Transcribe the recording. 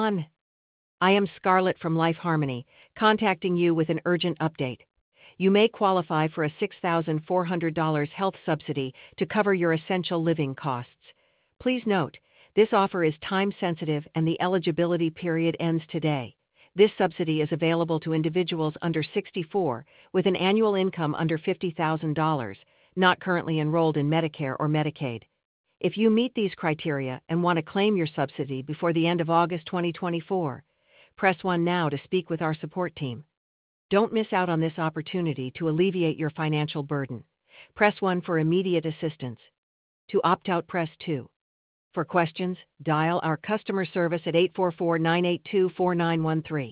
I am Scarlett from Life Harmony, contacting you with an urgent update. You may qualify for a $6,400 health subsidy to cover your essential living costs. Please note, this offer is time-sensitive and the eligibility period ends today. This subsidy is available to individuals under 64 with an annual income under $50,000, not currently enrolled in Medicare or Medicaid. If you meet these criteria and want to claim your subsidy before the end of August 2024, press 1 now to speak with our support team. Don't miss out on this opportunity to alleviate your financial burden. Press 1 for immediate assistance. To opt out, press 2. For questions, dial our customer service at 844-982-4913.